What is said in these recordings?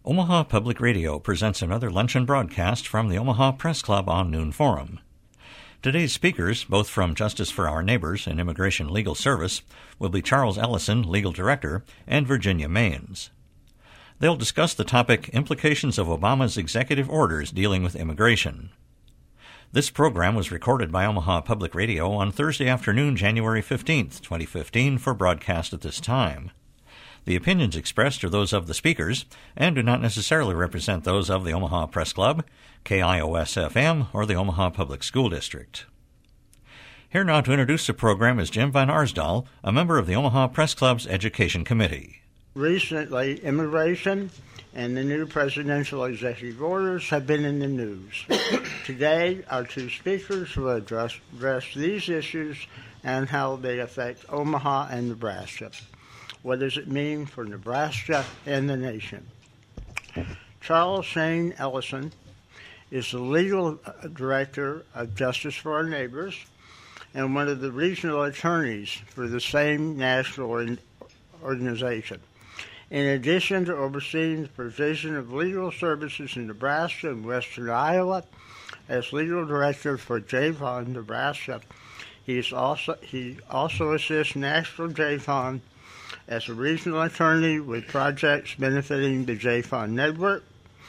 Omaha Public Radio presents another luncheon broadcast from the Omaha Press Club on Noon Forum. Today's speakers, both from Justice for Our Neighbors and Immigration Legal Service, will be Charles Ellison, Legal Director, and Virginia Maines. They'll discuss the topic Implications of Obama's Executive Orders Dealing with Immigration. This program was recorded by Omaha Public Radio on Thursday afternoon, January 15th, 2015, for broadcast at this time. The opinions expressed are those of the speakers and do not necessarily represent those of the Omaha Press Club, KIOS-FM, or the Omaha Public School District. Here now to introduce the program is Jim Van Arsdal, a member of the Omaha Press Club's Education Committee. Recently, immigration and the new presidential executive orders have been in the news. Today, our two speakers will address these issues and how they affect Omaha and Nebraska. What does it mean for Nebraska and the nation? Charles Shane Ellison is the legal director of Justice for Our Neighbors and one of the regional attorneys for the same national organization. In addition to overseeing the provision of legal services in Nebraska and western Iowa, as legal director for JFON Nebraska, he also assists National JFON as a regional attorney with projects benefiting the JFON network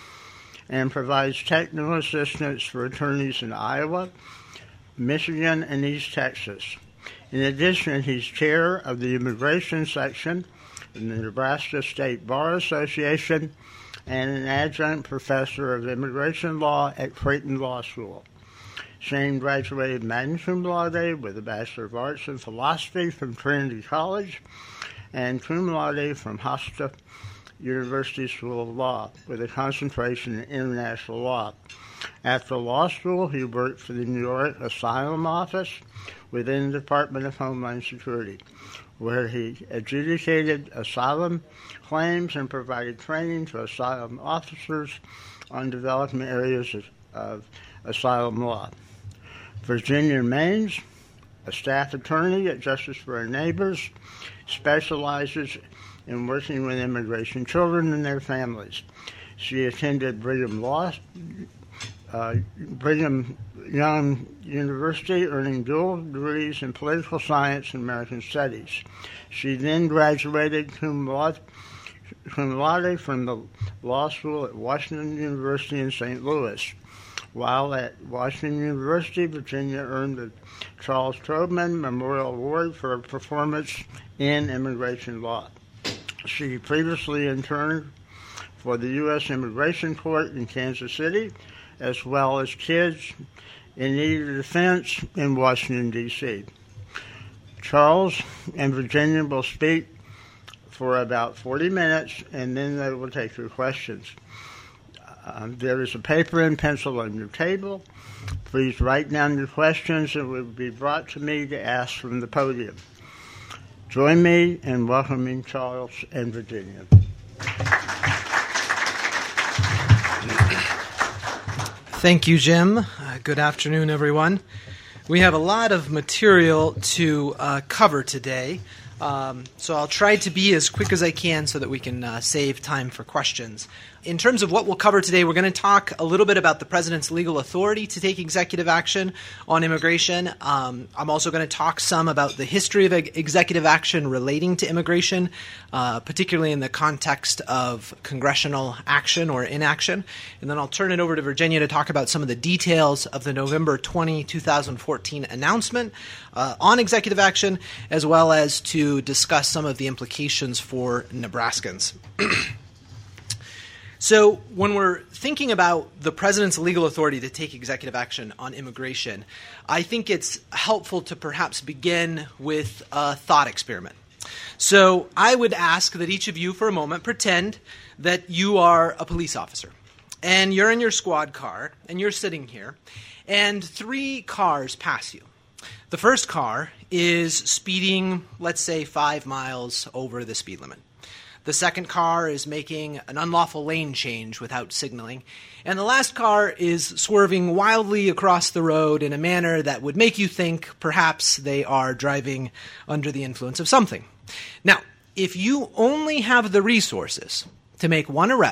and provides technical assistance for attorneys in Iowa, Michigan, and East Texas. In addition, he's chair of the immigration section in the Nebraska State Bar Association and an adjunct professor of immigration law at Creighton Law School. Shane graduated magna cum laude with a Bachelor of Arts in Philosophy from Trinity College and cum laude from Hofstra University School of Law with a concentration in international law. After law school, he worked for the New York Asylum Office within the Department of Homeland Security, where he adjudicated asylum claims and provided training to asylum officers on development areas of asylum law. Virginia Maines, a staff attorney at Justice for Our Neighbors, specializes in working with immigration children and their families. She attended Brigham Young University, earning dual degrees in political science and American studies. She then graduated cum laude from the law school at Washington University in St. Louis. While at Washington University, Virginia earned the Charles Trobman Memorial Award for her performance in immigration law. She previously interned for the U.S. Immigration Court in Kansas City, as well as Kids in Need of Defense in Washington, D.C. Charles and Virginia will speak for about 40 minutes, and then they will take your questions. There is a paper and pencil on your table. Please write down your questions and will be brought to me to ask from the podium. Join me in welcoming Charles and Virginia. Thank you, Jim. Good afternoon, everyone. We have a lot of material to cover today, so I'll try to be as quick as I can so that we can save time for questions. In terms of what we'll cover today, we're going to talk a little bit about the president's legal authority to take executive action on immigration. I'm also going to talk some about the history of executive action relating to immigration, particularly in the context of congressional action or inaction. And then I'll turn it over to Virginia to talk about some of the details of the November 20, 2014 announcement on executive action, as well as to discuss some of the implications for Nebraskans. So when we're thinking about the president's legal authority to take executive action on immigration, I think it's helpful to perhaps begin with a thought experiment. So I would ask that each of you for a moment pretend that you are a police officer and you're in your squad car and you're sitting here and 3 cars pass you. The first car is speeding, let's say, 5 miles over the speed limit. The second car is making an unlawful lane change without signaling. And the last car is swerving wildly across the road in a manner that would make you think perhaps they are driving under the influence of something. Now, if you only have the resources to make one arrest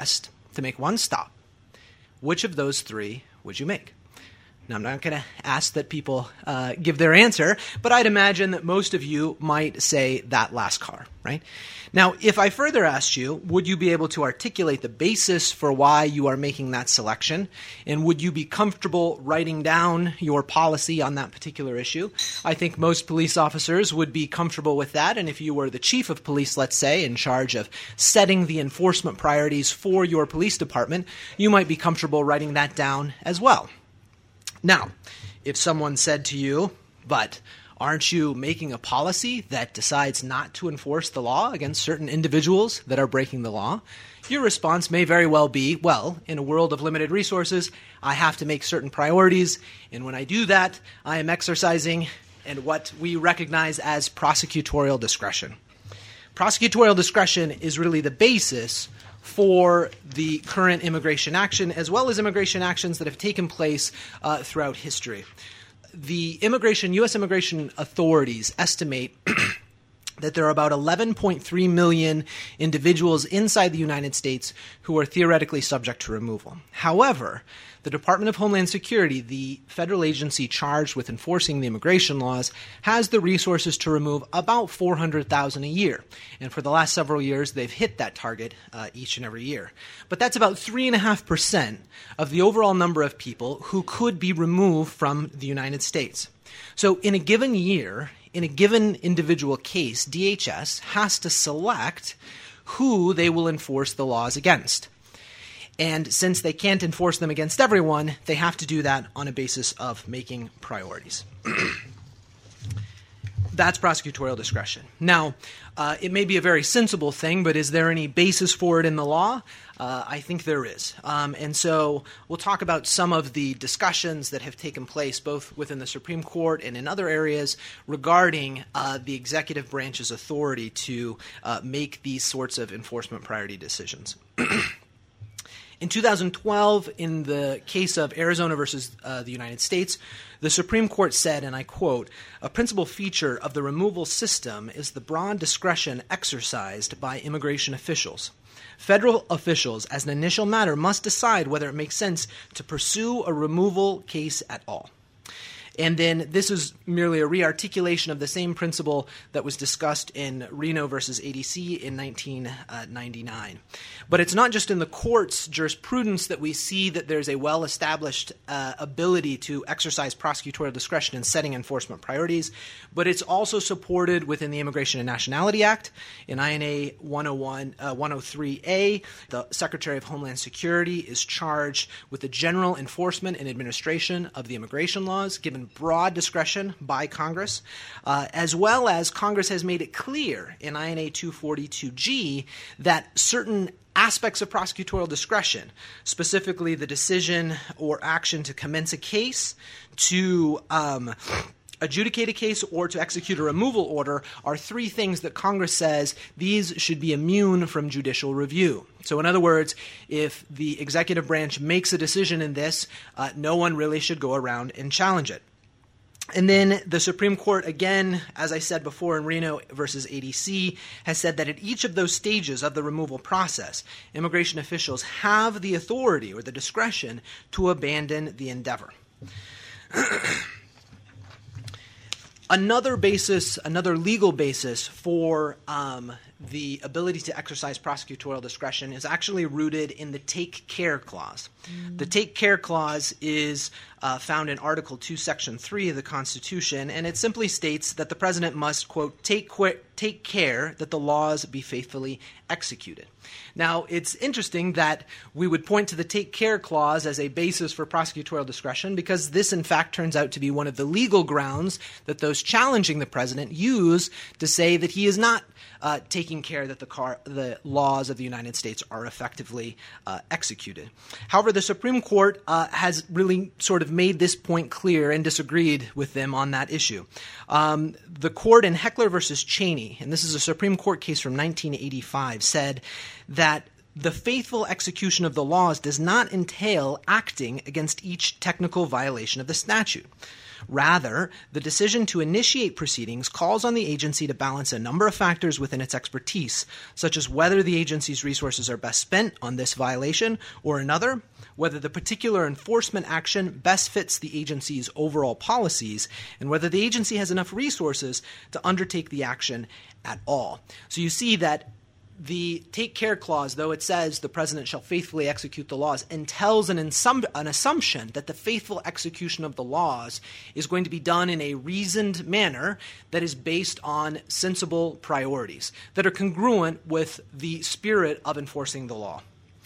to make one stop, which of those three would you make? Now, I'm not going to ask that people give their answer, but I'd imagine that most of you might say that last car, right? Now, if I further asked you, would you be able to articulate the basis for why you are making that selection? And would you be comfortable writing down your policy on that particular issue? I think most police officers would be comfortable with that. And if you were the chief of police, let's say, in charge of setting the enforcement priorities for your police department, you might be comfortable writing that down as well. Now, if someone said to you, but aren't you making a policy that decides not to enforce the law against certain individuals that are breaking the law? Your response may very well be, well, in a world of limited resources, I have to make certain priorities, and when I do that, I am exercising and what we recognize as prosecutorial discretion. Prosecutorial discretion is really the basis for the current immigration action, as well as immigration actions that have taken place throughout history. The U.S. immigration authorities estimate that there are about 11.3 million individuals inside the United States who are theoretically subject to removal. However, the Department of Homeland Security, the federal agency charged with enforcing the immigration laws, has the resources to remove about 400,000 a year. And for the last several years, they've hit that target each and every year. But that's about 3.5% of the overall number of people who could be removed from the United States. So in a given year, in a given individual case, DHS has to select who they will enforce the laws against. And since they can't enforce them against everyone, they have to do that on a basis of making priorities. That's prosecutorial discretion. Now, it may be a very sensible thing, but is there any basis for it in the law? I think there is. And so we'll talk about some of the discussions that have taken place both within the Supreme Court and in other areas regarding the executive branch's authority to make these sorts of enforcement priority decisions. In 2012, in the case of Arizona versus the United States, the Supreme Court said, and I quote, "A principal feature of the removal system is the broad discretion exercised by immigration officials. Federal officials, as an initial matter, must decide whether it makes sense to pursue a removal case at all." And then this is merely a re-articulation of the same principle that was discussed in Reno versus ADC in 1999. But it's not just in the court's jurisprudence that we see that there's a well-established ability to exercise prosecutorial discretion in setting enforcement priorities, but it's also supported within the Immigration and Nationality Act. In INA 103A, the Secretary of Homeland Security is charged with the general enforcement and administration of the immigration laws, given broad discretion by Congress, as well as Congress has made it clear in INA 242G that certain aspects of prosecutorial discretion, specifically the decision or action to commence a case, to adjudicate a case, or to execute a removal order, are three things that Congress says these should be immune from judicial review. So in other words, if the executive branch makes a decision in this, no one really should go around and challenge it. And then the Supreme Court, again, as I said before in Reno versus ADC, has said that at each of those stages of the removal process, immigration officials have the authority or the discretion to abandon the endeavor. Another legal basis for the ability to exercise prosecutorial discretion is actually rooted in the Take Care Clause. The Take Care Clause is found in Article 2, Section 3 of the Constitution, and it simply states that the President must, quote, take care that the laws be faithfully executed. Now, it's interesting that we would point to the Take Care Clause as a basis for prosecutorial discretion because this, in fact, turns out to be one of the legal grounds that those challenging the President use to say that he is not taking care that the laws of the United States are effectively executed. However, the Supreme Court has really sort of made this point clear and disagreed with them on that issue. The court in Heckler versus Cheney, and this is a Supreme Court case from 1985, said that the faithful execution of the laws does not entail acting against each technical violation of the statute. Rather, the decision to initiate proceedings calls on the agency to balance a number of factors within its expertise, such as whether the agency's resources are best spent on this violation or another, whether the particular enforcement action best fits the agency's overall policies, and whether the agency has enough resources to undertake the action at all. So you see that the take care clause, though it says the president shall faithfully execute the laws, entails an assumption that the faithful execution of the laws is going to be done in a reasoned manner that is based on sensible priorities that are congruent with the spirit of enforcing the law.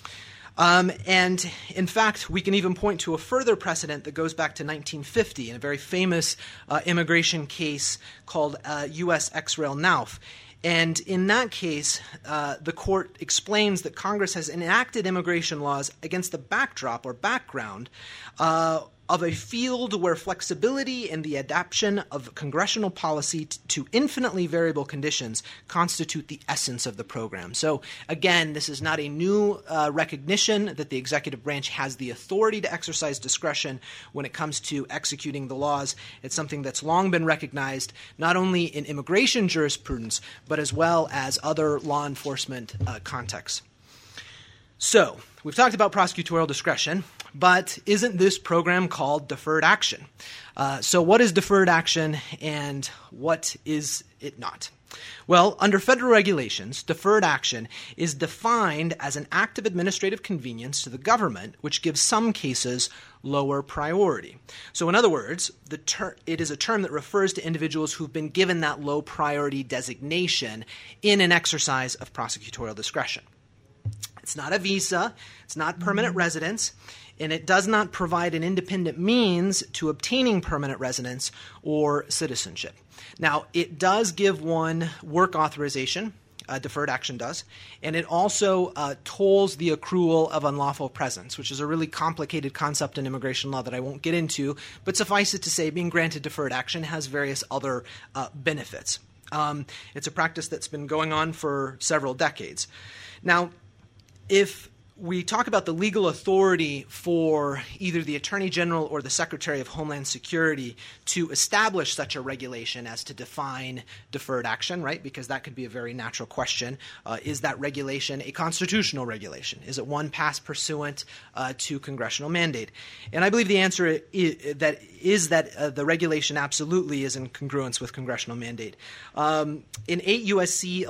And in fact, we can even point to a further precedent that goes back to 1950 in a very famous immigration case called U.S. Ex Rel Nauf. And in that case, the court explains that Congress has enacted immigration laws against the backdrop or background of a field where flexibility and the adaptation of congressional policy to infinitely variable conditions constitute the essence of the program. So again, this is not a new recognition that the executive branch has the authority to exercise discretion when it comes to executing the laws. It's something that's long been recognized not only in immigration jurisprudence, but as well as other law enforcement contexts. So we've talked about prosecutorial discretion, but isn't this program called deferred action? So what is deferred action and what is it not? Well, under federal regulations, deferred action is defined as an act of administrative convenience to the government, which gives some cases lower priority. So in other words, it is a term that refers to individuals who've been given that low priority designation in an exercise of prosecutorial discretion. It's not a visa, it's not permanent residence, and it does not provide an independent means to obtaining permanent residence or citizenship. Now, it does give one work authorization, deferred action does, and it also tolls the accrual of unlawful presence, which is a really complicated concept in immigration law that I won't get into, but suffice it to say, being granted deferred action has various other benefits. It's a practice that's been going on for several decades. Now, if we talk about the legal authority for either the Attorney General or the Secretary of Homeland Security to establish such a regulation as to define deferred action, right? Because that could be a very natural question. Is that regulation a constitutional regulation? Is it one passed pursuant to congressional mandate? And I believe the answer is that the regulation absolutely is in congruence with congressional mandate. In 8 U.S.C.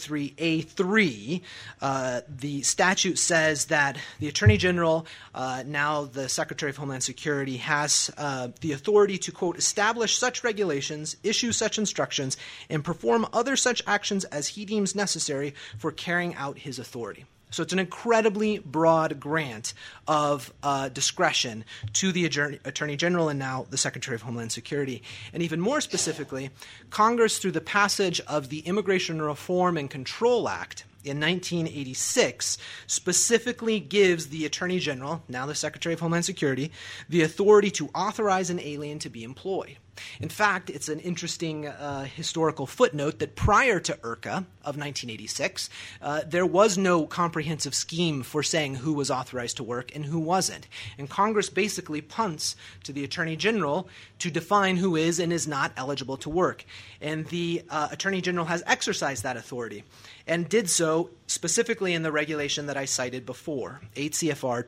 1103A3, the statute says that the Attorney General, now the Secretary of Homeland Security, has the authority to, quote, establish such regulations, issue such instructions, and perform other such actions as he deems necessary for carrying out his authority. So it's an incredibly broad grant of discretion to the Attorney General and now the Secretary of Homeland Security. And even more specifically, Congress, through the passage of the Immigration Reform and Control Act in 1986, specifically gives the Attorney General, now the Secretary of Homeland Security, the authority to authorize an alien to be employed. In fact, it's an interesting historical footnote that prior to IRCA of 1986, there was no comprehensive scheme for saying who was authorized to work and who wasn't. And Congress basically punts to the Attorney General to define who is and is not eligible to work. And the Attorney General has exercised that authority and did so specifically in the regulation that I cited before, 8 CFR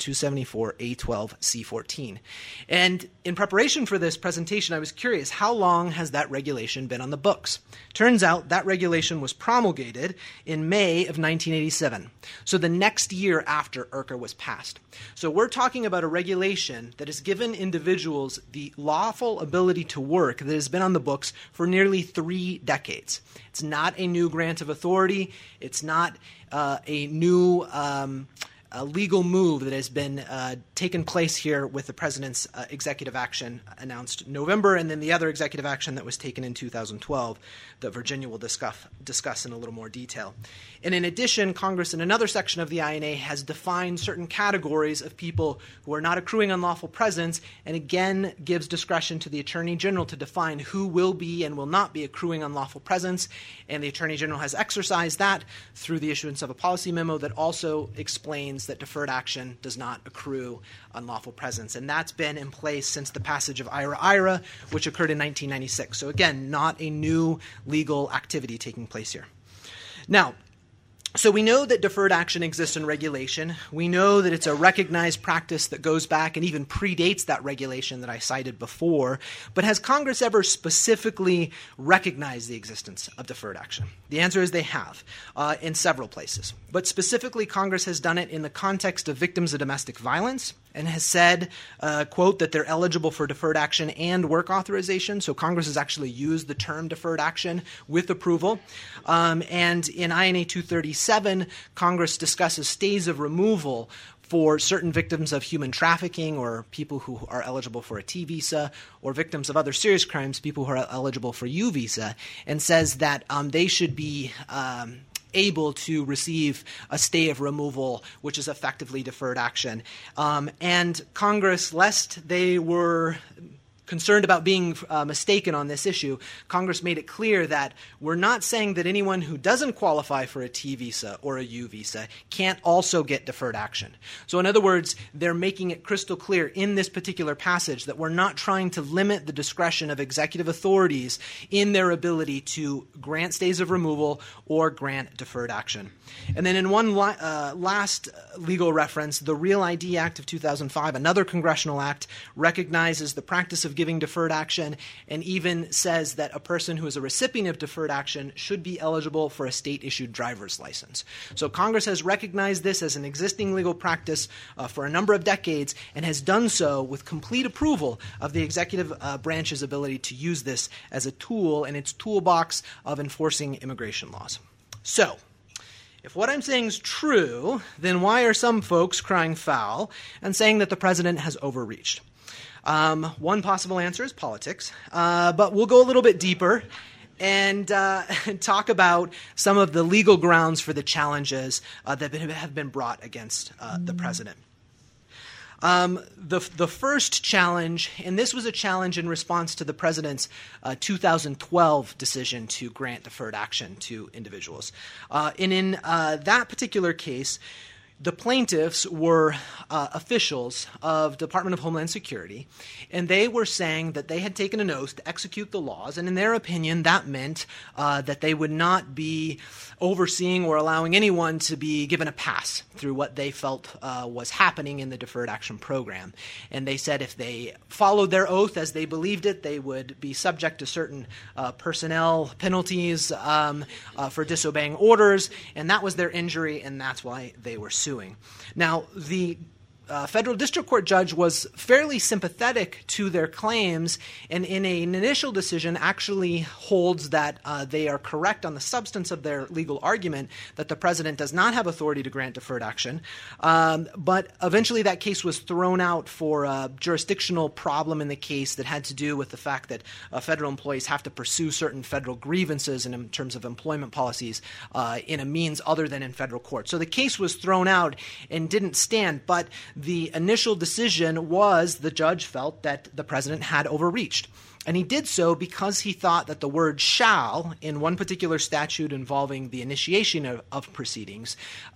274A12C14. And in preparation for this presentation, I was curious, how long has that regulation been on the books? Turns out that regulation was promulgated in May of 1987, so the next year after IRCA was passed. So we're talking about a regulation that has given individuals the lawful ability to work that has been on the books for nearly 3 decades. It's not a new grant of authority. It's not a new a legal move that has been taken place here with the president's executive action announced November, and then the other executive action that was taken in 2012 that Virginia will discuss in a little more detail. And in addition, Congress in another section of the INA has defined certain categories of people who are not accruing unlawful presence, and again gives discretion to the Attorney General to define who will be and will not be accruing unlawful presence. And the Attorney General has exercised that through the issuance of a policy memo that also explains that deferred action does not accrue unlawful presence. And that's been in place since the passage of IRA, which occurred in 1996. So again, not a new legal activity taking place here. Now, so we know that deferred action exists in regulation. We know that it's a recognized practice that goes back and even predates that regulation that I cited before. But has Congress ever specifically recognized the existence of deferred action? The answer is they have in several places. But specifically, Congress has done it in the context of victims of domestic violence and has said, quote, that they're eligible for deferred action and work authorization. So Congress has actually used the term deferred action with approval. And in INA 237, Congress discusses stays of removal for certain victims of human trafficking or people who are eligible for a T visa, or victims of other serious crimes, people who are eligible for U visa, and says that they should be able to receive a stay of removal, which is effectively deferred action. And Congress, lest they were concerned about being mistaken on this issue, Congress made it clear that we're not saying that anyone who doesn't qualify for a T visa or a U visa can't also get deferred action. So in other words, they're making it crystal clear in this particular passage that we're not trying to limit the discretion of executive authorities in their ability to grant stays of removal or grant deferred action. And then in one last legal reference, the Real ID Act of 2005, another congressional act, recognizes the practice of giving deferred action and even says that a person who is a recipient of deferred action should be eligible for a state-issued driver's license. So Congress has recognized this as an existing legal practice for a number of decades and has done so with complete approval of the executive branch's ability to use this as a tool in its toolbox of enforcing immigration laws. So, if what I'm saying is true, then why are some folks crying foul and saying that the president has overreached? One possible answer is politics, but we'll go a little bit deeper and talk about some of the legal grounds for the challenges that have been brought against the president. The first challenge, and this was a challenge in response to the president's 2012 decision to grant deferred action to individuals. And in that particular case, the plaintiffs were officials of Department of Homeland Security, and they were saying that they had taken an oath to execute the laws, and in their opinion, that meant that they would not be overseeing or allowing anyone to be given a pass through what they felt was happening in the deferred action program. And they said if they followed their oath as they believed it, they would be subject to certain personnel penalties for disobeying orders, and that was their injury, and that's why they were suing. Now, the federal district court judge was fairly sympathetic to their claims, and in an initial decision actually holds that they are correct on the substance of their legal argument that the president does not have authority to grant deferred action. But eventually that case was thrown out for a jurisdictional problem in the case that had to do with the fact that federal employees have to pursue certain federal grievances in terms of employment policies in a means other than in federal court. So the case was thrown out and didn't stand, but the initial decision was the judge felt that the president had overreached. And he did so because he thought that the word shall in one particular statute involving the initiation of proceedings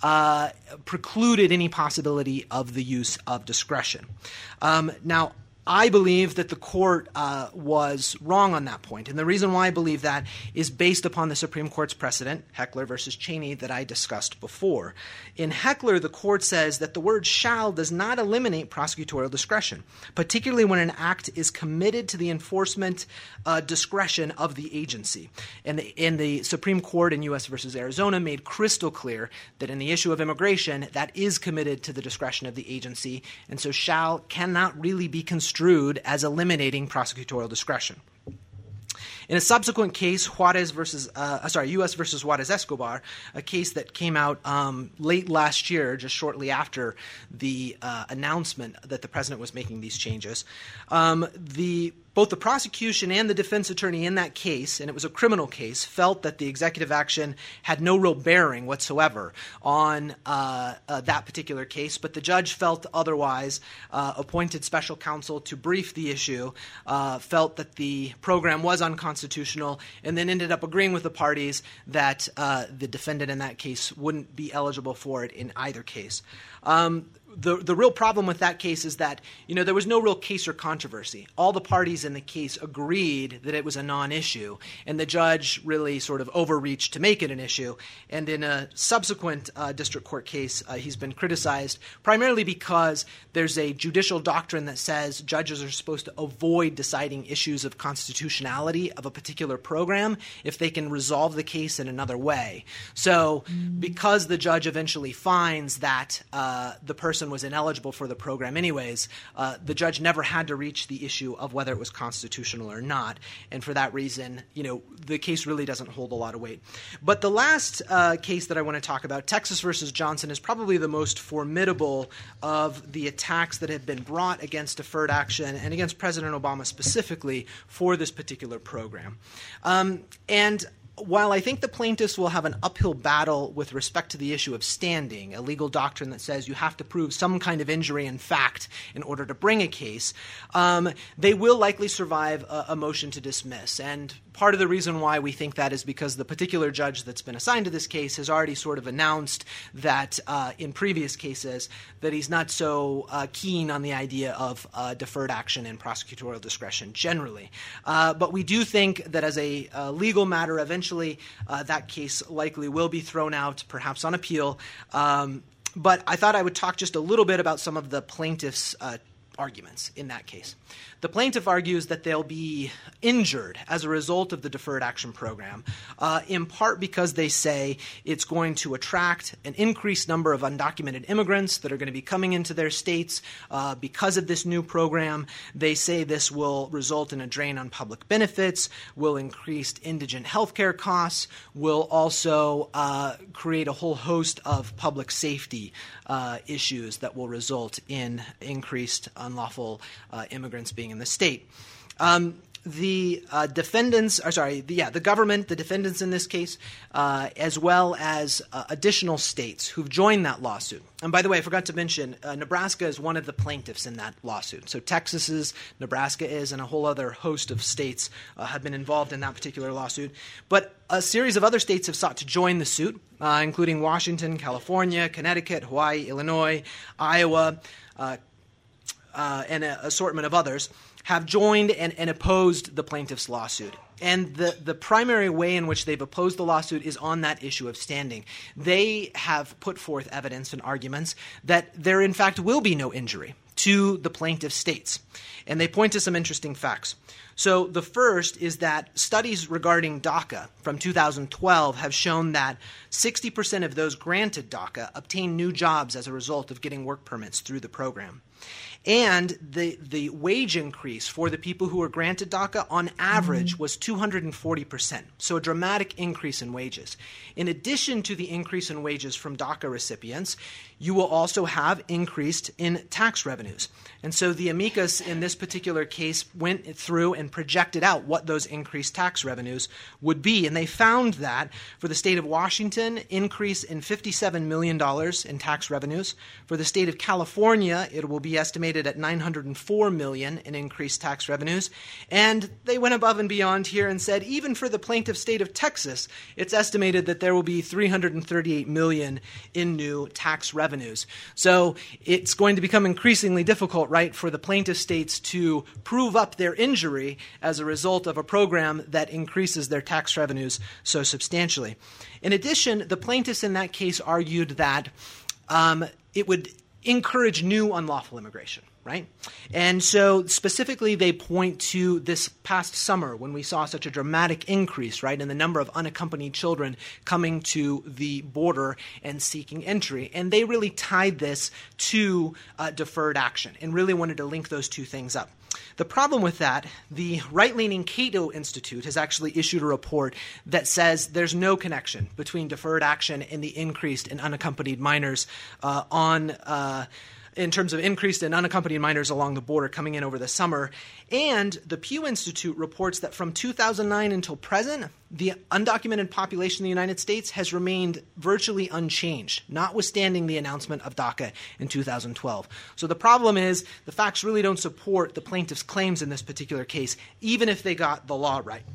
precluded any possibility of the use of discretion. Now, I believe that the court was wrong on that point. And the reason why I believe that is based upon the Supreme Court's precedent, Heckler versus Cheney, that I discussed before. In Heckler, the court says that the word shall does not eliminate prosecutorial discretion, particularly when an act is committed to the enforcement discretion of the agency. And the Supreme Court in U.S. versus Arizona made crystal clear that in the issue of immigration, that is committed to the discretion of the agency, and so shall cannot really be construed as eliminating prosecutorial discretion. In a subsequent case, U.S. versus Juarez Escobar, a case that came out late last year, just shortly after the announcement that the president was making these changes, both the prosecution and the defense attorney in that case, and it was a criminal case, felt that the executive action had no real bearing whatsoever on that particular case, but the judge felt otherwise, appointed special counsel to brief the issue, felt that the program was unconstitutional, and then ended up agreeing with the parties that the defendant in that case wouldn't be eligible for it in either case. The real problem with that case is that, there was no real case or controversy. All the parties in the case agreed that it was a non-issue, and the judge really sort of overreached to make it an issue. And in a subsequent district court case, he's been criticized primarily because there's a judicial doctrine that says judges are supposed to avoid deciding issues of constitutionality of a particular program if they can resolve the case in another way. So because the judge eventually finds that the person was ineligible for the program anyways, the judge never had to reach the issue of whether it was constitutional or not. And for that reason, the case really doesn't hold a lot of weight. But the last case that I want to talk about, Texas versus Johnson, is probably the most formidable of the attacks that have been brought against deferred action and against President Obama specifically for this particular program. And while I think the plaintiffs will have an uphill battle with respect to the issue of standing, a legal doctrine that says you have to prove some kind of injury in fact in order to bring a case, they will likely survive a motion to dismiss. And part of the reason why we think that is because the particular judge that's been assigned to this case has already sort of announced that in previous cases that he's not so keen on the idea of deferred action and prosecutorial discretion generally. But we do think that as a legal matter, eventually that case likely will be thrown out, perhaps on appeal. But I thought I would talk just a little bit about some of the plaintiffs' arguments in that case. The plaintiff argues that they'll be injured as a result of the deferred action program, in part because they say it's going to attract an increased number of undocumented immigrants that are going to be coming into their states because of this new program. They say this will result in a drain on public benefits, will increase indigent health care costs, will also create a whole host of public safety issues that will result in increased unlawful immigrants being in the state. The government, the defendants in this case, as well as additional states who've joined that lawsuit. And by the way, I forgot to mention, Nebraska is one of the plaintiffs in that lawsuit. So Texas is, Nebraska is, and a whole other host of states have been involved in that particular lawsuit. But a series of other states have sought to join the suit, including Washington, California, Connecticut, Hawaii, Illinois, Iowa, and an assortment of others, have joined and opposed the plaintiff's lawsuit. And the primary way in which they've opposed the lawsuit is on that issue of standing. They have put forth evidence and arguments that there in fact will be no injury to the plaintiff states. And they point to some interesting facts. So the first is that studies regarding DACA from 2012 have shown that 60% of those granted DACA obtain new jobs as a result of getting work permits through the program. And the wage increase for the people who were granted DACA on average was 240%, so a dramatic increase in wages. In addition to the increase in wages from DACA recipients, you will also have increased in tax revenues. And so the amicus in this particular case went through and projected out what those increased tax revenues would be. And they found that for the state of Washington, increase in $57 million in tax revenues. For the state of California, it will be estimated at $904 million in increased tax revenues. And they went above and beyond here and said even for the plaintiff state of Texas, it's estimated that there will be $338 million in new tax revenues. So it's going to become increasingly difficult, right, for the plaintiff states to prove up their injury as a result of a program that increases their tax revenues so substantially. In addition, the plaintiffs in that case argued that it would encourage new unlawful immigration. right? And so specifically they point to this past summer when we saw such a dramatic increase, right, in the number of unaccompanied children coming to the border and seeking entry. And they really tied this to deferred action and really wanted to link those two things up. The problem with that, the right-leaning Cato Institute has actually issued a report that says there's no connection between deferred action and the increase in unaccompanied minors in terms of increased and unaccompanied minors along the border coming in over the summer. And the Pew Institute reports that from 2009 until present, the undocumented population in the United States has remained virtually unchanged, notwithstanding the announcement of DACA in 2012. So the problem is the facts really don't support the plaintiff's claims in this particular case, even if they got the law right.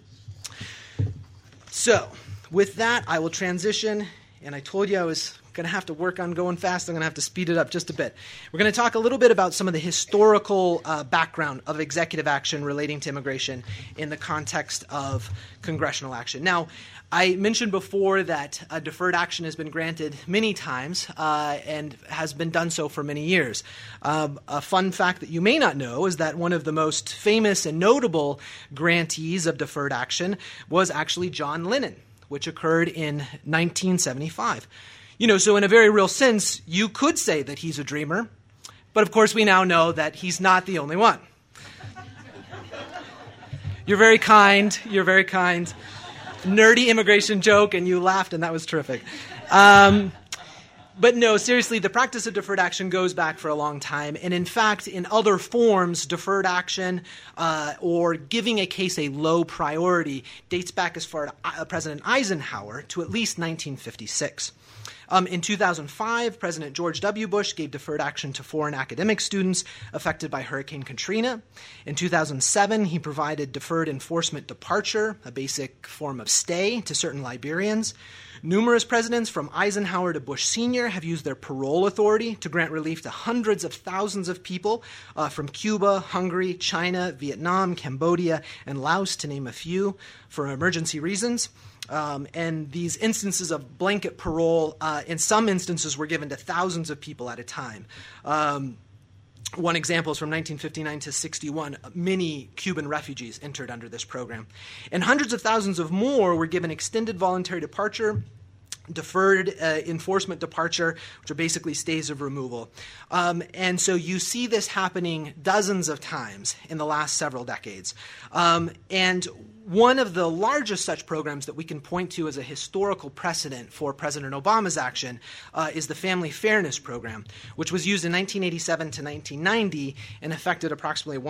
So with that, I will transition, and I told you I was going to have to work on going fast. I'm going to have to speed it up just a bit. We're going to talk a little bit about some of the historical background of executive action relating to immigration in the context of congressional action. Now, I mentioned before that deferred action has been granted many times and has been done so for many years. A fun fact that you may not know is that one of the most famous and notable grantees of deferred action was actually John Lennon, which occurred in 1975. So in a very real sense, you could say that he's a dreamer, but of course we now know that he's not the only one. You're very kind. Nerdy immigration joke, and you laughed, and that was terrific. But no, seriously, the practice of deferred action goes back for a long time. And in fact, in other forms, deferred action or giving a case a low priority dates back as far as President Eisenhower to at least 1956. In 2005, President George W. Bush gave deferred action to foreign academic students affected by Hurricane Katrina. In 2007, he provided deferred enforcement departure, a basic form of stay, to certain Liberians. Numerous presidents from Eisenhower to Bush Sr. have used their parole authority to grant relief to hundreds of thousands of people from Cuba, Hungary, China, Vietnam, Cambodia, and Laos, to name a few, for emergency reasons. And these instances of blanket parole, in some instances, were given to thousands of people at a time. One example is from 1959 to 61. Many Cuban refugees entered under this program. And hundreds of thousands of more were given extended voluntary departure, deferred enforcement departure, which are basically stays of removal. And so you see this happening dozens of times in the last several decades. And one of the largest such programs that we can point to as a historical precedent for President Obama's action is the Family Fairness Program, which was used in 1987 to 1990 and affected approximately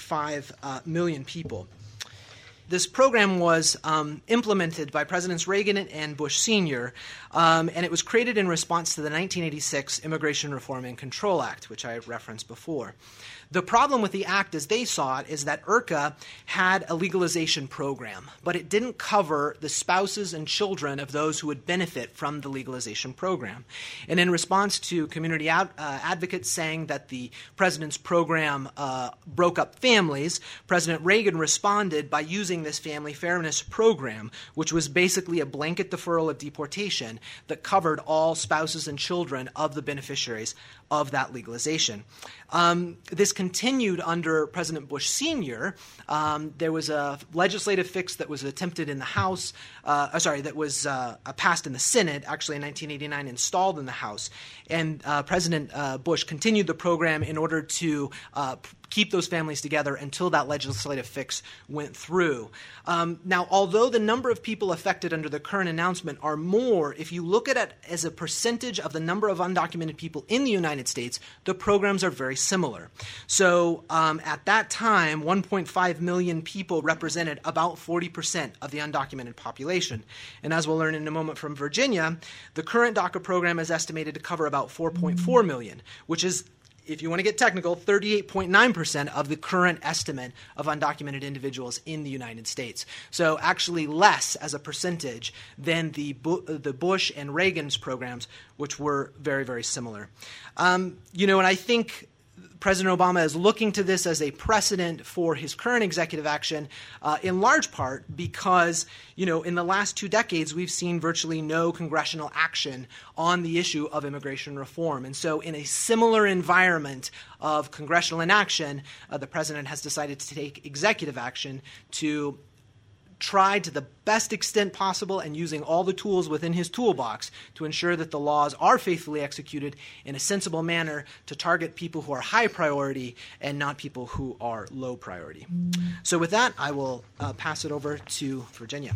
1.5 million people. This program was implemented by Presidents Reagan and Bush Sr., and it was created in response to the 1986 Immigration Reform and Control Act, which I referenced before. The problem with the act, as they saw it, is that IRCA had a legalization program, but it didn't cover the spouses and children of those who would benefit from the legalization program. And in response to community advocates saying that the president's program broke up families, President Reagan responded by using this Family Fairness Program, which was basically a blanket deferral of deportation that covered all spouses and children of the beneficiaries of that legalization. This continued under President Bush Sr. There was a legislative fix that was attempted in the House, that was passed in the Senate, actually in 1989, installed in the House. And President Bush continued the program in order to keep those families together until that legislative fix went through. Now, although the number of people affected under the current announcement are more, if you look at it as a percentage of the number of undocumented people in the United States, the programs are very similar. So at that time, 1.5 million people represented about 40% of the undocumented population. And as we'll learn in a moment from Virginia, the current DACA program is estimated to cover about 4.4 million, which is, if you want to get technical, 38.9% of the current estimate of undocumented individuals in the United States. So actually less as a percentage than the Bush and Reagan's programs, which were very, very similar. And I think President Obama is looking to this as a precedent for his current executive action, in large part because, in the last 2 decades, we've seen virtually no congressional action on the issue of immigration reform. And so in a similar environment of congressional inaction, the president has decided to take executive action to try to the best extent possible and using all the tools within his toolbox to ensure that the laws are faithfully executed in a sensible manner to target people who are high priority and not people who are low priority. So with that, I will pass it over to Virginia.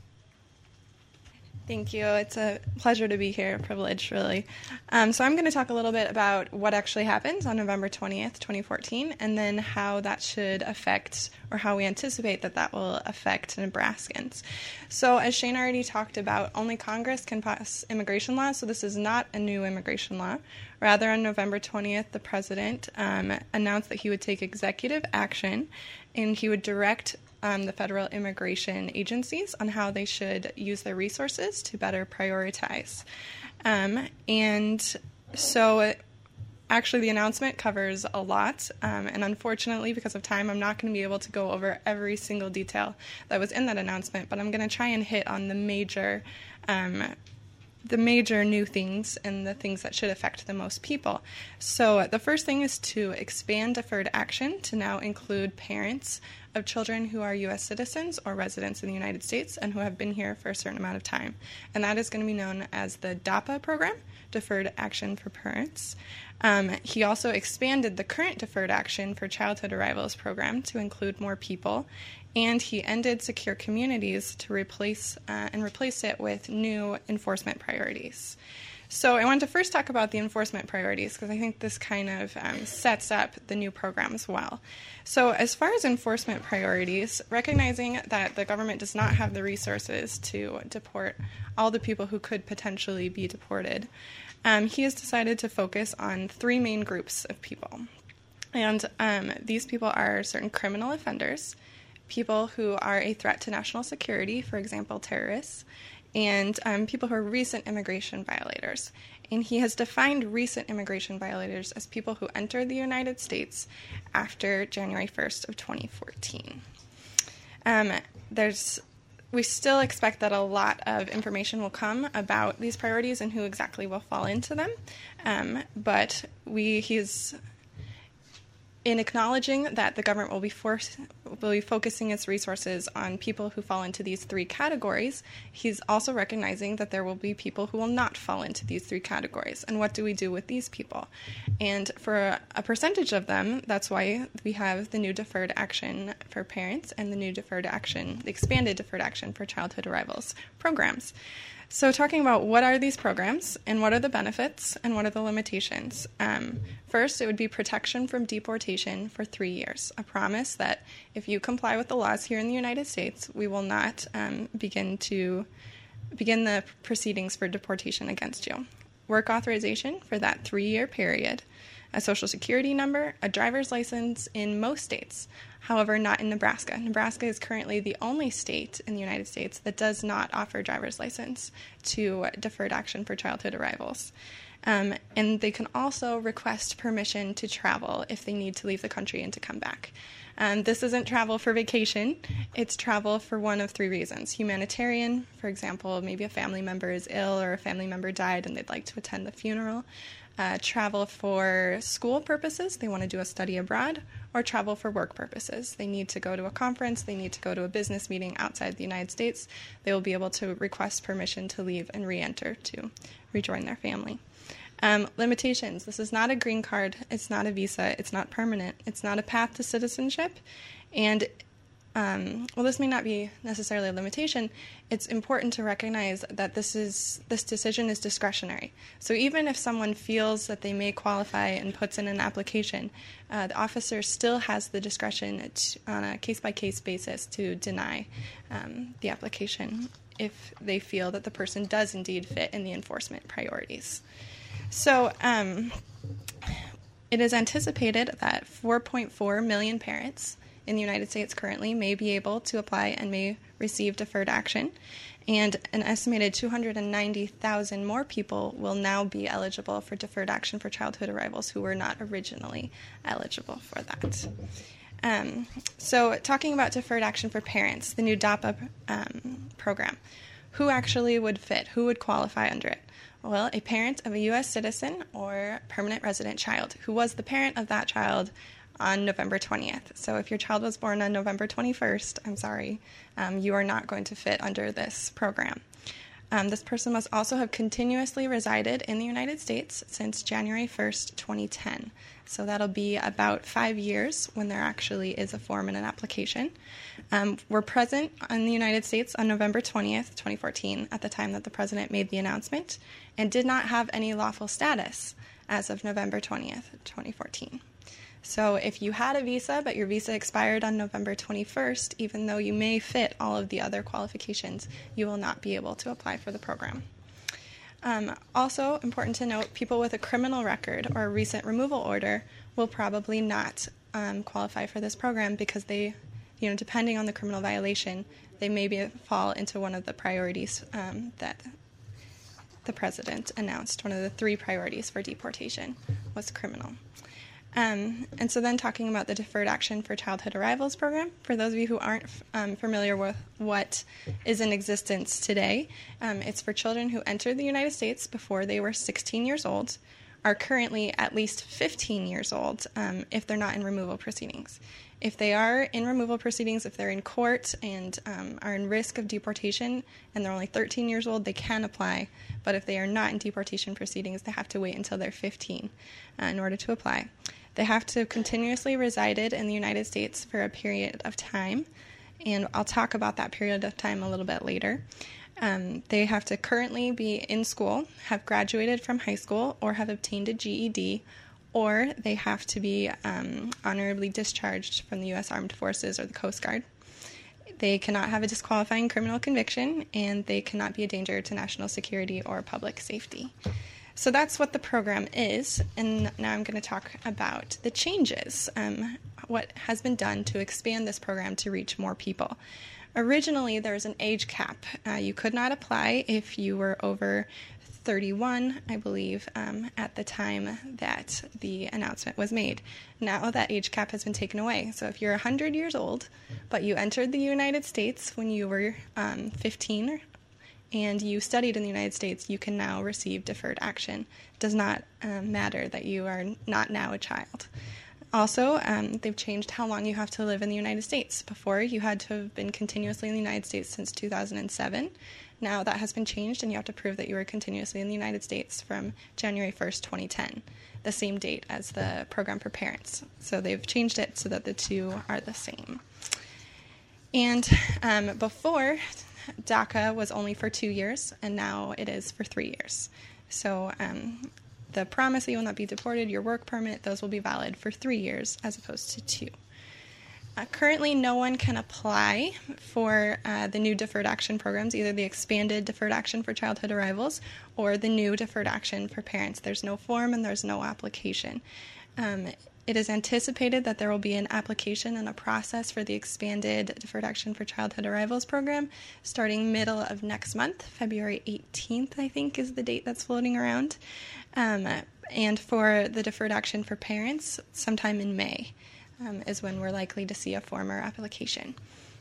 Thank you. It's a pleasure to be here, a privilege, really. So I'm going to talk a little bit about what actually happened on November 20th, 2014, and then how that should affect, or how we anticipate that will affect Nebraskans. So as Shane already talked about, only Congress can pass immigration laws, so this is not a new immigration law. Rather, on November 20th, the president announced that he would take executive action, and he would direct the federal immigration agencies on how they should use their resources to better prioritize. And so actually the announcement covers a lot, and unfortunately, because of time, I'm not going to be able to go over every single detail that was in that announcement, but I'm going to try and hit on the major new things and the things that should affect the most people. So the first thing is to expand deferred action to now include parents of children who are U.S. citizens or residents in the United States and who have been here for a certain amount of time. And that is going to be known as the DAPA program, Deferred Action for Parents. He also expanded the current Deferred Action for Childhood Arrivals program to include more people, and he ended secure communities to replace it with new enforcement priorities. So I want to first talk about the enforcement priorities because I think this kind of sets up the new programs well. So as far as enforcement priorities, recognizing that the government does not have the resources to deport all the people who could potentially be deported, he has decided to focus on 3 main groups of people. And these people are certain criminal offenders, people who are a threat to national security, for example, terrorists, and people who are recent immigration violators. And he has defined recent immigration violators as people who entered the United States after January 1st of 2014. We still expect that a lot of information will come about these priorities and who exactly will fall into them, but he's in acknowledging that the government will be focusing its resources on people who fall into these 3 categories, he's also recognizing that there will be people who will not fall into these 3 categories. And what do we do with these people? And for a percentage of them, that's why we have the new deferred action for parents and the new the expanded deferred action for childhood arrivals programs. So talking about what are these programs and what are the benefits and what are the limitations. First, it would be protection from deportation for 3 years, a promise that if you comply with the laws here in the United States, we will not begin the proceedings for deportation against you. Work authorization for that 3-year period, a social security number, a driver's license in most states. However, not in Nebraska. Nebraska is currently the only state in the United States that does not offer a driver's license to deferred action for childhood arrivals. And they can also request permission to travel if they need to leave the country and to come back. This isn't travel for vacation. It's travel for one of 3 reasons. Humanitarian, for example, maybe a family member is ill or a family member died and they'd like to attend the funeral. Travel for school purposes, they want to do a study abroad, or travel for work purposes. They need to go to a conference, they need to go to a business meeting outside the United States. They will be able to request permission to leave and re-enter to rejoin their family. Limitations. This is not a green card, it's not a visa, it's not permanent, it's not a path to citizenship, and this may not be necessarily a limitation. It's important to recognize that this decision is discretionary. So even if someone feels that they may qualify and puts in an application, the officer still has the discretion on a case-by-case basis to deny the application if they feel that the person does indeed fit in the enforcement priorities. So it is anticipated that 4.4 million parents in the United States currently may be able to apply and may receive deferred action, and an estimated 290,000 more people will now be eligible for deferred action for childhood arrivals who were not originally eligible for that. So talking about deferred action for parents, the new DAPA program, who actually would fit? Who would qualify under it? Well, a parent of a U.S. citizen or permanent resident child who was the parent of that child on November 20th. So if your child was born on November 21st, I'm sorry, you are not going to fit under this program. This person must also have continuously resided in the United States since January 1st, 2010. So that'll be about 5 years when there actually is a form and an application. Were present in the United States on November 20th, 2014, at the time that the president made the announcement, and did not have any lawful status as of November 20th, 2014. So if you had a visa, but your visa expired on November 21st, even though you may fit all of the other qualifications, you will not be able to apply for the program. Also, important to note, people with a criminal record or a recent removal order will probably not qualify for this program because they, depending on the criminal violation, they may fall into one of the priorities that the president announced. One of the 3 priorities for deportation was criminal. And so then talking about the Deferred Action for Childhood Arrivals program, for those of you who aren't familiar with what is in existence today, it's for children who entered the United States before they were 16 years old, are currently at least 15 years old if they're not in removal proceedings. If they are in removal proceedings, if they're in court and are in risk of deportation and they're only 13 years old, they can apply. But if they are not in deportation proceedings, they have to wait until they're 15 in order to apply. They have to have continuously resided in the United States for a period of time, and I'll talk about that period of time a little bit later. They have to currently be in school, have graduated from high school, or have obtained a GED, or they have to be honorably discharged from the U.S. Armed Forces or the Coast Guard. They cannot have a disqualifying criminal conviction, and they cannot be a danger to national security or public safety. So that's what the program is, and now I'm going to talk about the changes, what has been done to expand this program to reach more people. Originally, there was an age cap. You could not apply if you were over 31, I believe, at the time that the announcement was made. Now that age cap has been taken away. So if you're 100 years old, but you entered the United States when you were 15 and you studied in the United States, you can now receive deferred action. It does not matter that you are not now a child. Also, they've changed how long you have to live in the United States. Before, you had to have been continuously in the United States since 2007. Now that has been changed, and you have to prove that you were continuously in the United States from January 1st, 2010, the same date as the program for parents. So they've changed it so that the two are the same. And before, DACA was only for 2 years, and now it is for 3 years. So the promise that you will not be deported, your work permit, those will be valid for 3 years as opposed to 2. Currently, no one can apply for the new deferred action programs, either the expanded deferred action for childhood arrivals or the new deferred action for parents. There's no form and there's no application. It is anticipated that there will be an application and a process for the expanded deferred action for childhood arrivals program starting middle of next month. February 18th, I think, is the date that's floating around. And for the deferred action for parents, sometime in May is when we're likely to see a form or application.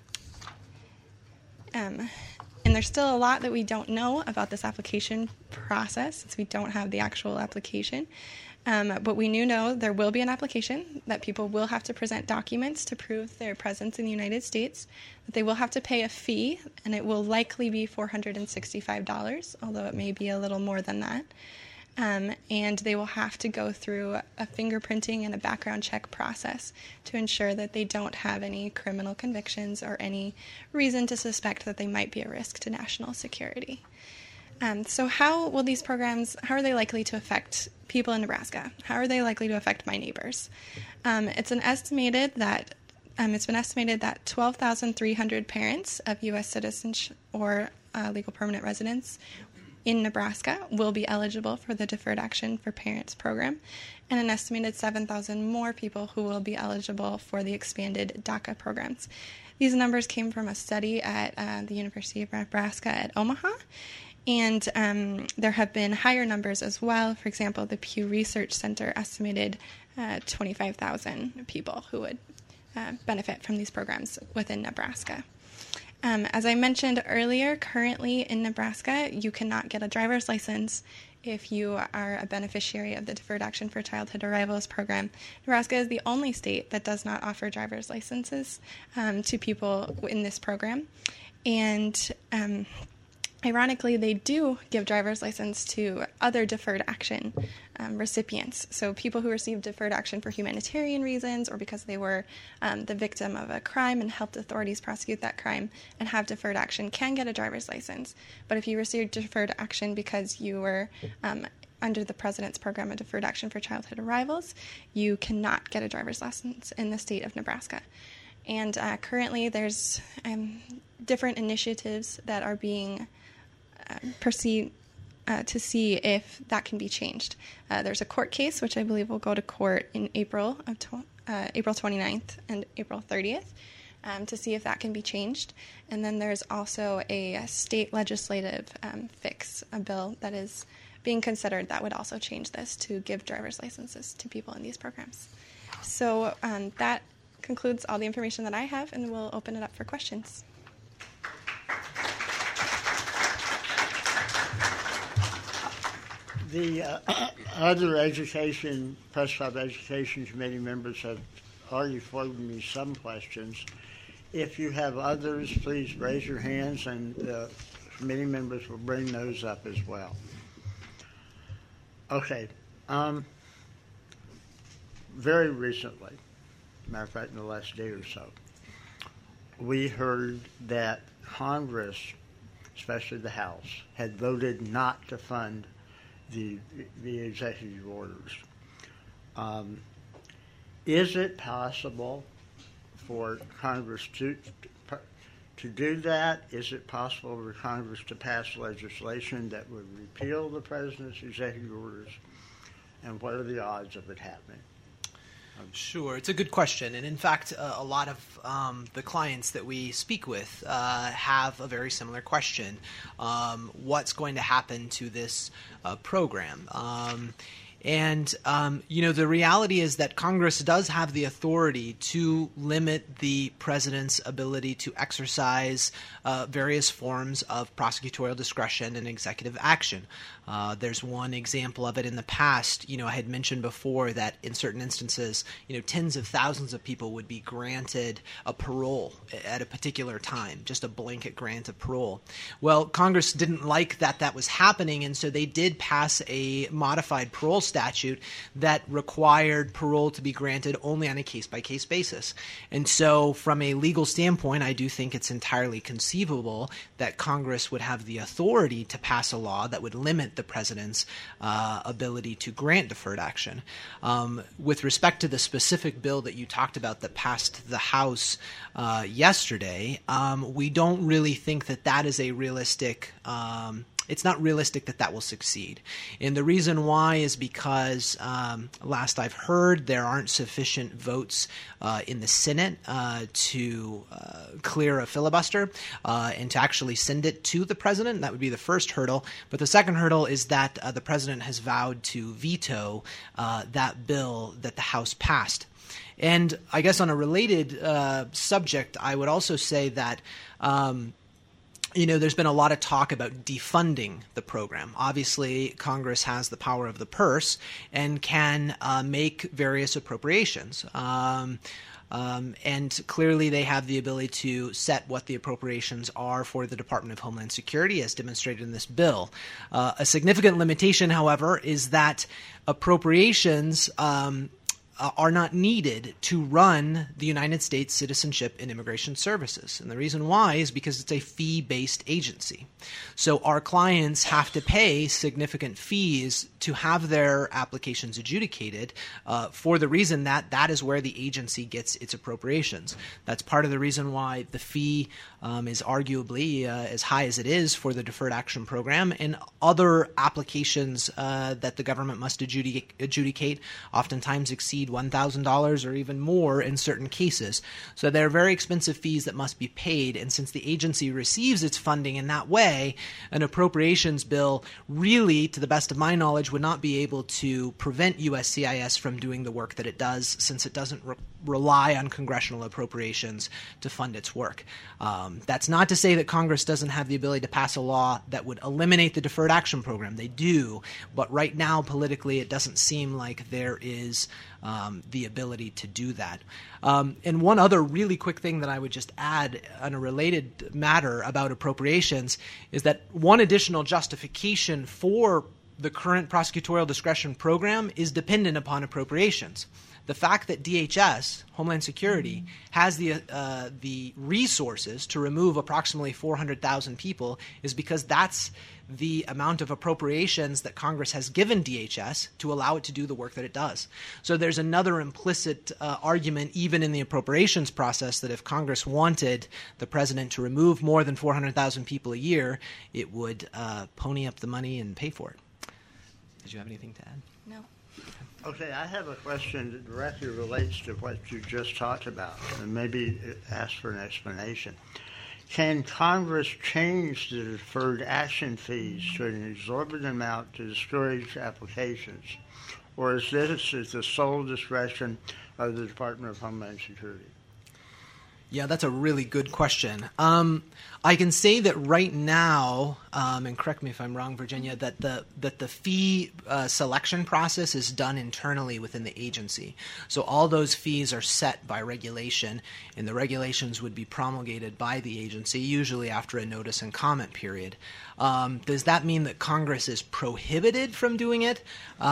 And there's still a lot that we don't know about this application process since we don't have the actual application. But we do know there will be an application, that people will have to present documents to prove their presence in the United States, that they will have to pay a fee, and it will likely be $465, although it may be a little more than that. And they will have to go through a fingerprinting and a background check process to ensure that they don't have any criminal convictions or any reason to suspect that they might be a risk to national security. So how will these programs, how are they likely to affect people in Nebraska? How are they likely to affect my neighbors? It's been estimated that 12,300 parents of U.S. citizens or legal permanent residents in Nebraska will be eligible for the Deferred Action for Parents program, and an estimated 7,000 more people who will be eligible for the expanded DACA programs. These numbers came from a study at the University of Nebraska at Omaha, and there have been higher numbers as well. For example, the Pew Research Center estimated 25,000 people who would benefit from these programs within Nebraska. As I mentioned earlier, currently in Nebraska, you cannot get a driver's license if you are a beneficiary of the Deferred Action for Childhood Arrivals program. Nebraska is the only state that does not offer driver's licenses to people in this program. And ironically, they do give driver's license to other deferred action recipients. So people who receive deferred action for humanitarian reasons or because they were the victim of a crime and helped authorities prosecute that crime and have deferred action can get a driver's license. But if you receive deferred action because you were under the President's program of Deferred Action for Childhood Arrivals, you cannot get a driver's license in the state of Nebraska. And currently there's different initiatives that are being proceed to see if that can be changed. There's a court case, which I believe will go to court in April 29th and April 30th to see if that can be changed. And then there's also a state legislative fix, a bill that is being considered that would also change this to give driver's licenses to people in these programs. So that concludes all the information that I have, and we'll open it up for questions. The other Press Club Education Committee members have already forwarded me some questions. If you have others, please raise your hands, and the committee members will bring those up as well. Okay. Very recently, matter of fact, in the last day or so, we heard that Congress, especially the House, had voted not to fund the executive orders. Is it possible for Congress to do that? Is it possible for Congress to pass legislation that would repeal the President's executive orders? And what are the odds of it happening? Sure, it's a good question. And in fact, a lot of the clients that we speak with have a very similar question. What's going to happen to this program? The reality is that Congress does have the authority to limit the president's ability to exercise various forms of prosecutorial discretion and executive action. There's one example of it in the past. I had mentioned before that in certain instances, tens of thousands of people would be granted a parole at a particular time, just a blanket grant of parole. Well, Congress didn't like that was happening, and so they did pass a modified parole statute that required parole to be granted only on a case-by-case basis. And so from a legal standpoint, I do think it's entirely conceivable that Congress would have the authority to pass a law that would limit the president's ability to grant deferred action. With respect to the specific bill that you talked about that passed the House yesterday, we don't really think that is a realistic it's not realistic that will succeed. And the reason why is because, last I've heard, there aren't sufficient votes in the Senate to clear a filibuster and to actually send it to the president. That would be the first hurdle. But the second hurdle is that the president has vowed to veto that bill that the House passed. And I guess on a related subject, I would also say that there's been a lot of talk about defunding the program. Obviously, Congress has the power of the purse and can make various appropriations. And clearly they have the ability to set what the appropriations are for the Department of Homeland Security, as demonstrated in this bill. A significant limitation, however, is that appropriations are not needed to run the United States Citizenship and Immigration Services. And the reason why is because it's a fee-based agency. So our clients have to pay significant fees to have their applications adjudicated for the reason that that is where the agency gets its appropriations. That's part of the reason why the fee is arguably as high as it is for the Deferred Action Program, and other applications that the government must adjudicate oftentimes exceed $1,000 or even more in certain cases. So they're very expensive fees that must be paid, and since the agency receives its funding in that way, an appropriations bill really, to the best of my knowledge, would not be able to prevent USCIS from doing the work that it does, since it doesn't rely on congressional appropriations to fund its work. That's not to say that Congress doesn't have the ability to pass a law that would eliminate the Deferred Action Program. They do, but right now politically it doesn't seem like there is the ability to do that. And one other really quick thing that I would just add on a related matter about appropriations is that one additional justification for the current prosecutorial discretion program is dependent upon appropriations. The fact that DHS, Homeland Security, has the resources to remove approximately 400,000 people is because that's the amount of appropriations that Congress has given DHS to allow it to do the work that it does. So there's another implicit argument even in the appropriations process that if Congress wanted the president to remove more than 400,000 people a year, it would pony up the money and pay for it. Did you have anything to add? No. Okay, I have a question that directly relates to what you just talked about, and maybe ask for an explanation. Can Congress change the deferred action fees to an exorbitant amount to discourage applications, or is this at the sole discretion of the Department of Homeland Security? Yeah, that's a really good question. I can say that right now, and correct me if I'm wrong, Virginia, that the fee selection process is done internally within the agency. So all those fees are set by regulation, and the regulations would be promulgated by the agency, usually after a notice and comment period. Does that mean that Congress is prohibited from doing it?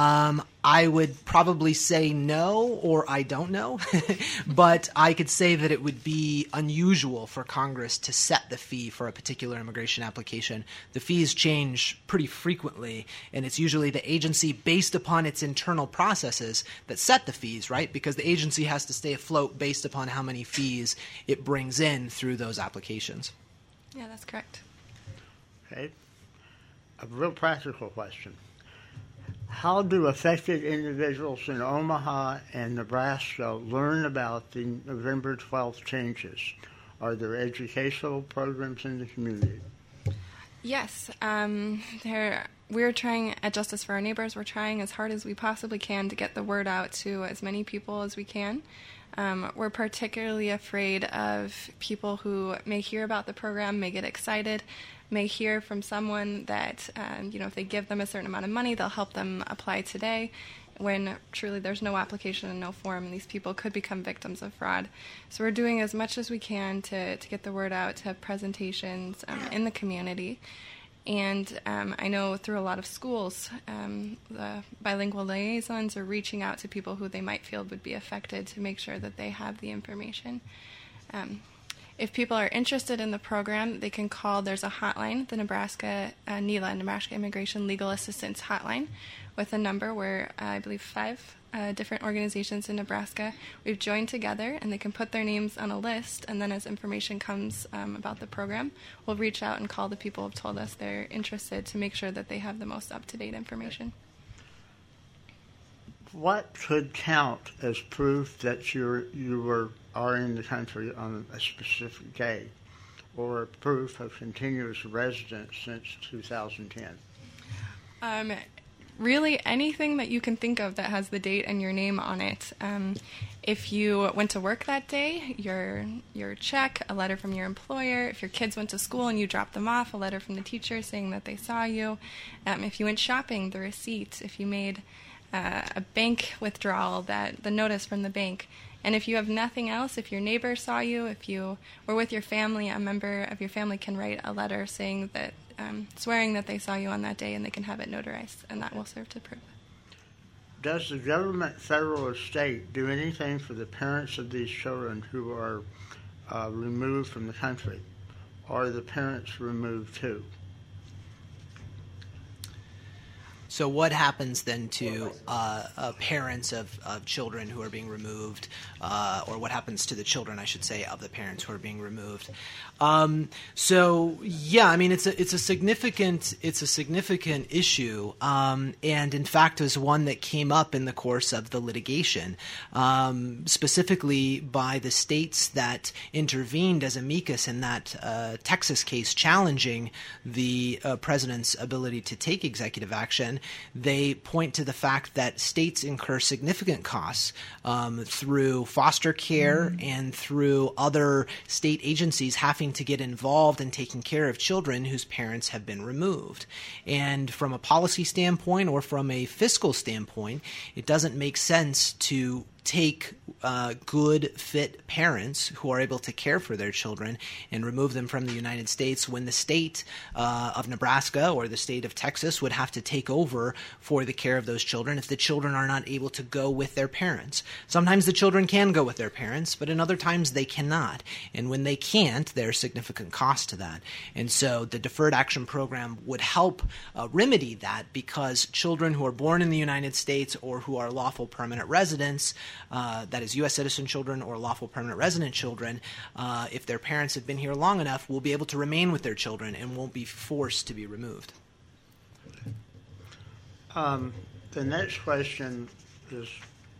I would probably say no, or I don't know. But I could say that it would be unusual for Congress to set the fee for a particular immigration application. The fees change pretty frequently, and it's usually the agency, based upon its internal processes, that set the fees, right? Because the agency has to stay afloat based upon how many fees it brings in through those applications. Yeah, that's correct. Okay. A real practical question. How do affected individuals in Omaha and Nebraska learn about the November 12th changes? Are there educational programs in the community? Yes. We're trying at Justice for Our Neighbors, we're trying as hard as we possibly can to get the word out to as many people as we can. We're particularly afraid of people who may hear about the program, may get excited, may hear from someone that, if they give them a certain amount of money, they'll help them apply today, when truly there's no application and no form. These people could become victims of fraud. So we're doing as much as we can to get the word out, to have presentations in the community. And I know through a lot of schools, the bilingual liaisons are reaching out to people who they might feel would be affected to make sure that they have the information. If people are interested in the program, they can call. There's a hotline, the Nebraska NELA, Nebraska Immigration Legal Assistance Hotline, with a number where I believe 5 different organizations in Nebraska we've joined together, and they can put their names on a list, and then as information comes about the program, we'll reach out and call the people who have told us they're interested to make sure that they have the most up-to-date information. What could count as proof that you are in the country on a specific day, or proof of continuous residence since 2010? Really, anything that you can think of that has the date and your name on it. If you went to work that day, your check, a letter from your employer. If your kids went to school and you dropped them off, a letter from the teacher saying that they saw you. If you went shopping, the receipt. If you made a bank withdrawal, the notice from the bank. And if you have nothing else, if your neighbor saw you, if you were with your family, a member of your family can write a letter saying that, swearing that they saw you on that day, and they can have it notarized, and that will serve to prove it. Does the government, federal or state, do anything for the parents of these children who are removed from the country? Or are the parents removed too? So what happens then to parents of children who are being removed, or what happens to the children, I should say, of the parents who are being removed? So yeah, I mean it's a significant issue, and in fact is one that came up in the course of the litigation, specifically by the states that intervened as amicus in that Texas case challenging the president's ability to take executive action. They point to the fact that states incur significant costs through foster care and through other state agencies having to get involved in taking care of children whose parents have been removed. And from a policy standpoint or from a fiscal standpoint, it doesn't make sense to take good, fit parents who are able to care for their children and remove them from the United States when the state of Nebraska or the state of Texas would have to take over for the care of those children if the children are not able to go with their parents. Sometimes the children can go with their parents, but in other times they cannot. And when they can't, there's significant cost to that. And so the Deferred Action Program would help remedy that, because children who are born in the United States or who are lawful permanent residents, that is U.S. citizen children or lawful permanent resident children, if their parents have been here long enough, will be able to remain with their children and won't be forced to be removed. The next question is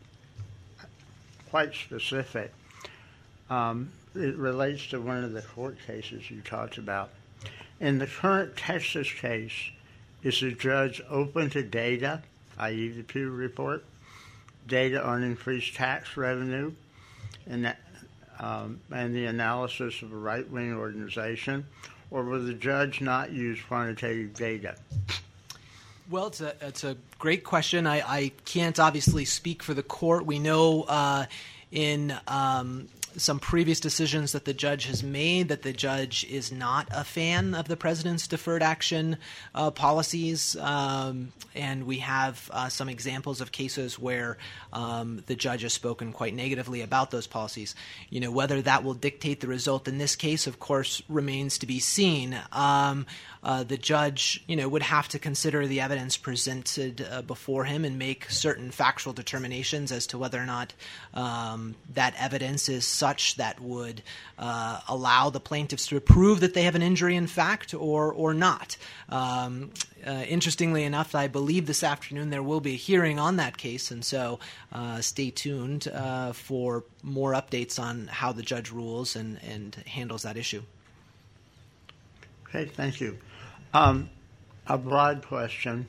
quite specific. It relates to one of the court cases you talked about. In the current Texas case, is the judge open to data, i.e. the Pew report, data on increased tax revenue, and the analysis of a right-wing organization, or will the judge not use quantitative data? Well, it's a great question. I can't obviously speak for the court. We know in some previous decisions that the judge has made that the judge is not a fan of the president's deferred action policies, and we have some examples of cases where the judge has spoken quite negatively about those policies. You know, whether that will dictate the result in this case, of course, remains to be seen. The judge, would have to consider the evidence presented before him and make certain factual determinations as to whether or not that evidence is such that would allow the plaintiffs to prove that they have an injury in fact or not. Interestingly enough, I believe this afternoon there will be a hearing on that case, and so stay tuned for more updates on how the judge rules and handles that issue. Okay, thank you. A broad question.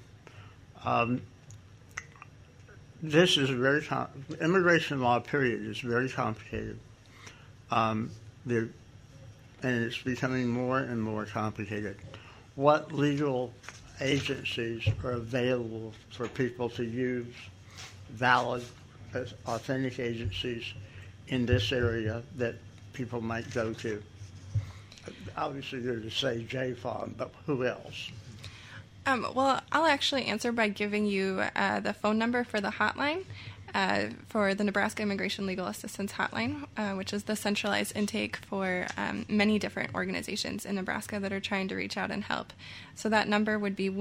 This is immigration law, period, is very complicated. And it's becoming more and more complicated. What legal agencies are available for people to use, valid, authentic agencies in this area that people might go to? Obviously, you're to say JFON, but who else? Well, I'll actually answer by giving you the phone number for the hotline for the Nebraska Immigration Legal Assistance Hotline, which is the centralized intake for many different organizations in Nebraska that are trying to reach out and help. So that number would be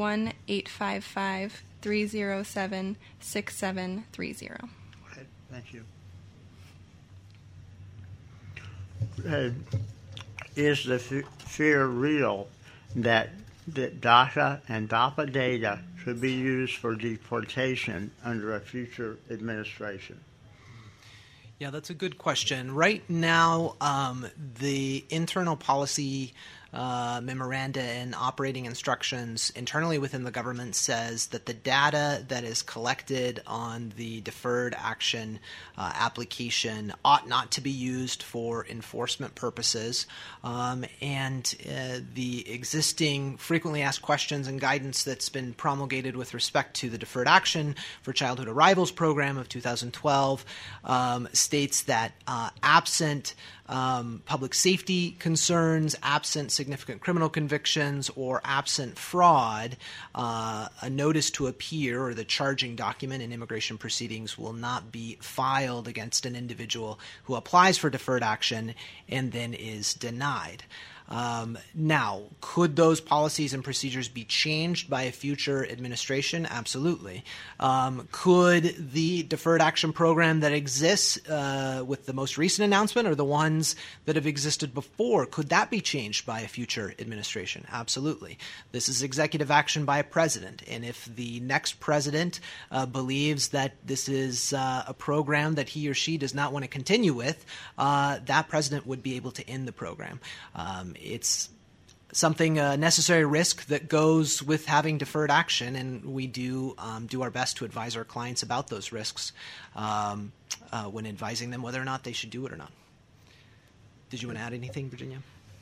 1-855-307-6730. Okay, thank you. Is the fear real that DACA and DAPA data could be used for deportation under a future administration? Yeah, that's a good question. Right now, the internal policy memoranda and operating instructions internally within the government says that the data that is collected on the deferred action application ought not to be used for enforcement purposes, and the existing frequently asked questions and guidance that's been promulgated with respect to the Deferred Action for Childhood Arrivals program of 2012 states that absent public safety concerns, absent significant criminal convictions, or absent fraud, a notice to appear or the charging document in immigration proceedings will not be filed against an individual who applies for deferred action and then is denied. Now, could those policies and procedures be changed by a future administration? Absolutely. Could the deferred action program that exists with the most recent announcement or the ones that have existed before, could that be changed by a future administration? Absolutely. This is executive action by a president, and if the next president believes that this is a program that he or she does not want to continue with, that president would be able to end the program. It's something, a necessary risk that goes with having deferred action, and we do our best to advise our clients about those risks when advising them whether or not they should do it or not. Did you want to add anything, Virginia?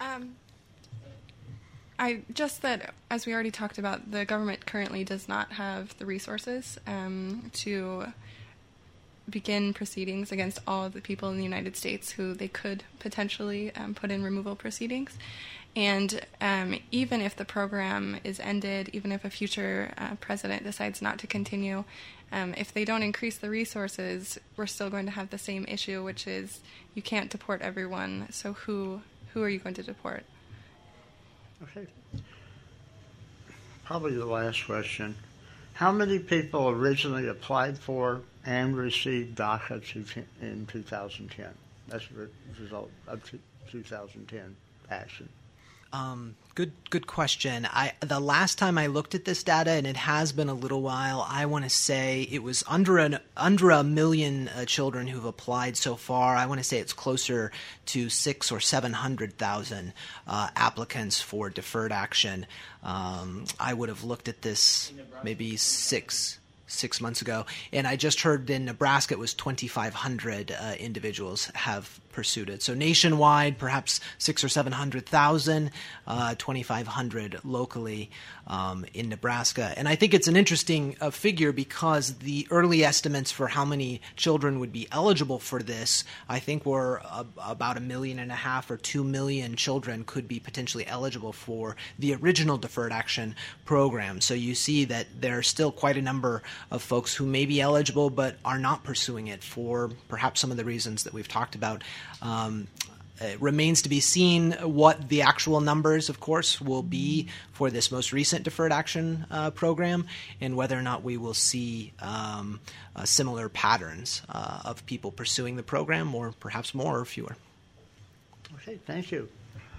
Just that, as we already talked about, the government currently does not have the resources to begin proceedings against all of the people in the United States who they could potentially put in removal proceedings. And even if the program is ended, even if a future president decides not to continue, if they don't increase the resources, we're still going to have the same issue, which is you can't deport everyone. So who are you going to deport? Okay. Probably the last question. How many people originally applied for and received DACA in 2010? That's the result of 2010 action. Good question. The last time I looked at this data, and it has been a little while, I want to say it was under a million children who've applied so far. I want to say it's closer to 600,000 or 700,000 applicants for deferred action. I would have looked at this maybe six months ago, and I just heard in Nebraska it was 2,500 individuals have pursued it. So nationwide, perhaps 600,000 or 700,000, 2,500 locally in Nebraska. And I think it's an interesting figure because the early estimates for how many children would be eligible for this, I think were about 1.5 million or 2 million children could be potentially eligible for the original deferred action program. So you see that there are still quite a number of folks who may be eligible but are not pursuing it for perhaps some of the reasons that we've talked about. It remains to be seen what the actual numbers, of course, will be for this most recent deferred action program, and whether or not we will see similar patterns of people pursuing the program, or perhaps more or fewer. Okay, thank you.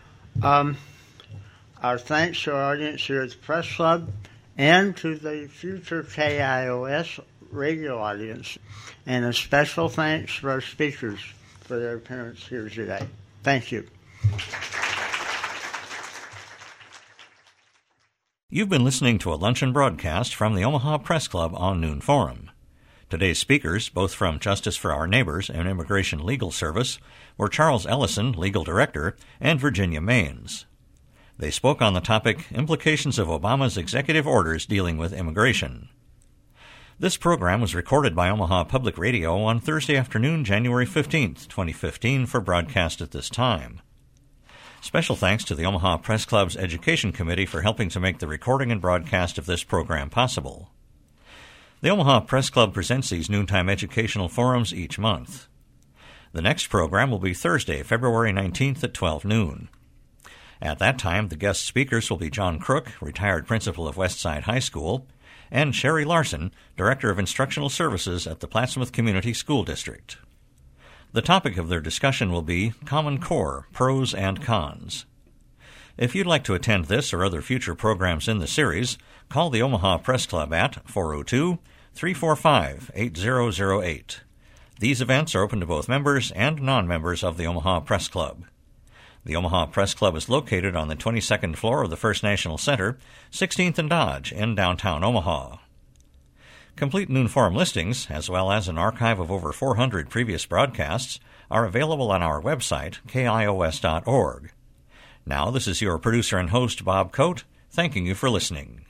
Our thanks to our audience here at the Press Club and to the future KIOS radio audience, and a special thanks to our speakers for their appearance here today. Thank you. You've been listening to a luncheon broadcast from the Omaha Press Club on Noon Forum. Today's speakers, both from Justice for Our Neighbors and Immigration Legal Service, were Charles Ellison, Legal Director, and Virginia Maines. They spoke on the topic, Implications of Obama's Executive Orders Dealing with Immigration. This program was recorded by Omaha Public Radio on Thursday afternoon, January 15th, 2015, for broadcast at this time. Special thanks to the Omaha Press Club's Education Committee for helping to make the recording and broadcast of this program possible. The Omaha Press Club presents these noontime educational forums each month. The next program will be Thursday, February 19th at 12 noon. At that time, the guest speakers will be John Crook, retired principal of Westside High School, and Sherry Larson, Director of Instructional Services at the Plattsmouth Community School District. The topic of their discussion will be Common Core, Pros and Cons. If you'd like to attend this or other future programs in the series, call the Omaha Press Club at 402-345-8008. These events are open to both members and non-members of the Omaha Press Club. The Omaha Press Club is located on the 22nd floor of the First National Center, 16th and Dodge, in downtown Omaha. Complete Noon Forum listings, as well as an archive of over 400 previous broadcasts, are available on our website, kios.org. Now, this is your producer and host, Bob Coate, thanking you for listening.